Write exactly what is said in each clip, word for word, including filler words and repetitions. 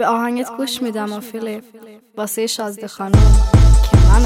به آهنگت گوش میدم فیلیپ واسه شازده خانم که منم.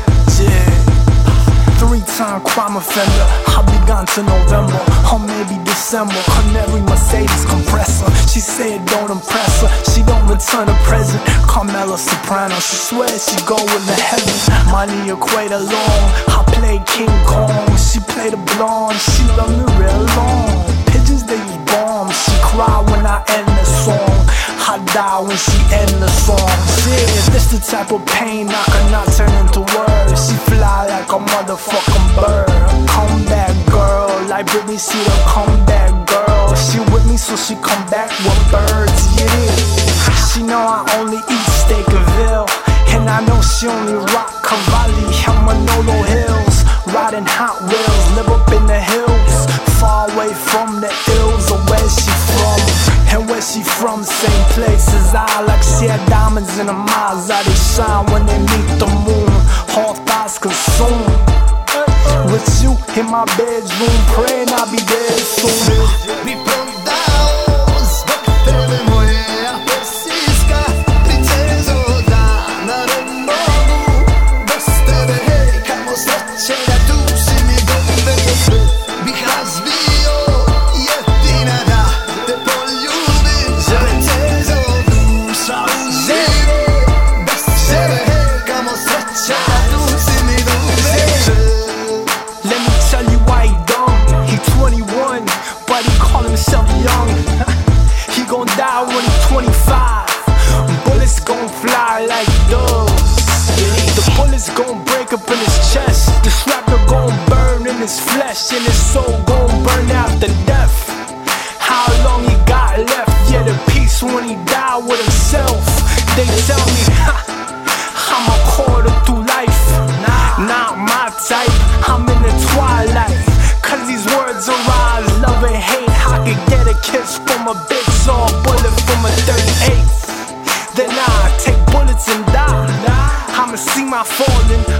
Three-time crime offender, I'll be gone to November or maybe December. Canary Mercedes compressor, she say it don't impress her. She don't return a present. Carmela Soprano, she swears she go with the heaven. Money equator long, I play King Kong. She play the blonde, she love me real long. Pigeons they use bombs, she cry when I end the song. I die when she end the song. Yeah, this the type of pain I cannot turn into words. She fly like a motherfucking bird. Come back girl, like Britney see the comeback girl. She with me so she come back with birds, yeah. She know I only eat steak and veal, and I know she only rock Cavalli and Manolo Hills. Riding Hot Wheels, live up in the hills, far away from the ills of where she from. And where she from, same place as I. Like she had diamonds in her eyes, how they shine when they meet the moon. All thoughts consumed. With you in my bedroom, praying I'll be dead soon. He gon' die when he's twenty-five. Bullets gon' fly like doves. The bullets gon' break up in his chest. The shrapnel gon' burn in his flesh, and his soul gon' burn after death. How long he got left? Yeah, the peace when he die with himself. They tell me, ha, I'm a quarter through life. Not my type, I'm in the twilight. Cause these words arise, love and hate. I could get a kiss from a big saw, bullet from a thirty-eight. Then I take bullets and die. I'ma see my falling,